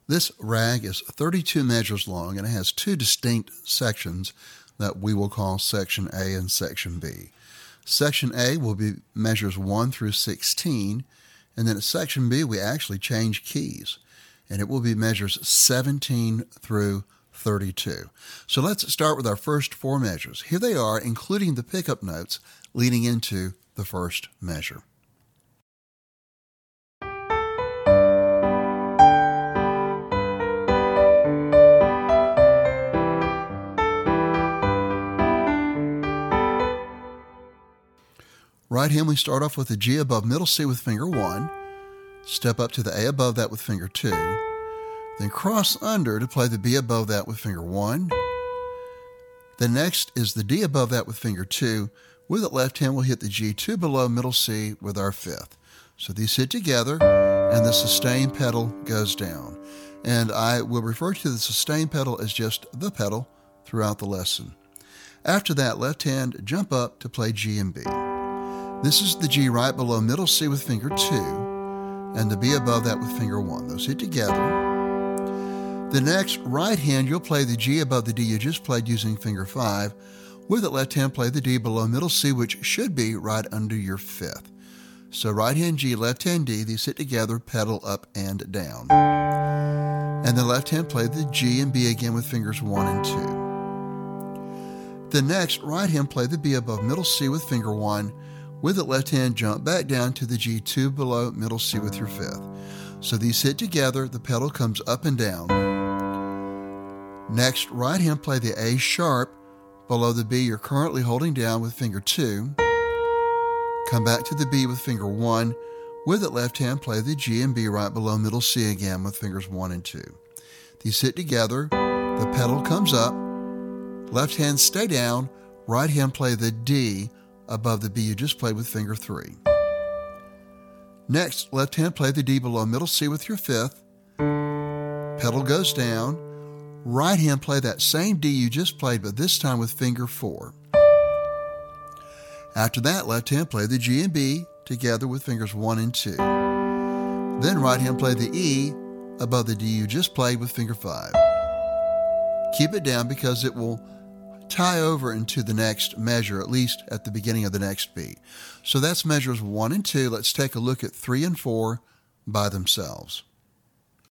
This rag is 32 measures long, and it has two distinct sections that we will call Section A and Section B. Section A will be measures 1 through 16, and then at Section B we actually change keys, and it will be measures 17 through 32. So let's start with our first four measures. Here they are, including the pickup notes leading into the first measure. Right hand, we start off with the G above middle C with finger 1, step up to the A above that with finger 2, then cross under to play the B above that with finger 1. Then next is the D above that with finger 2. With the left hand, we'll hit the G2 below middle C with our 5th. So these hit together, and the sustain pedal goes down. And I will refer to the sustain pedal as just the pedal throughout the lesson. After that, left hand, jump up to play G and B. This is the G right below middle C with finger 2, and the B above that with finger 1. Those hit together. The next, right hand, you'll play the G above the D you just played using finger 5. With the left hand, play the D below middle C, which should be right under your 5th. So right hand G, left hand D, these hit together, pedal up and down. And then left hand, play the G and B again with fingers 1 and 2. The next, right hand, play the B above middle C with finger 1. With the left hand, jump back down to the G2 below middle C with your 5th. So these hit together, the pedal comes up and down. Next, right hand, play the A sharp below the B you're currently holding down with finger 2. Come back to the B with finger 1. With the left hand, play the G and B right below middle C again with fingers 1 and 2. These hit together, the pedal comes up. Left hand, stay down. Right hand, play the D above the B you just played with finger 3. Next, left hand, play the D below middle C with your 5th. Pedal goes down. Right hand, play that same D you just played, but this time with finger 4. After that, left hand, play the G and B together with fingers 1 and 2. Then right hand, play the E above the D you just played with finger 5. Keep it down because it will tie over into the next measure, at least at the beginning of the next beat. So that's measures 1 and 2. Let's take a look at 3 and 4 by themselves.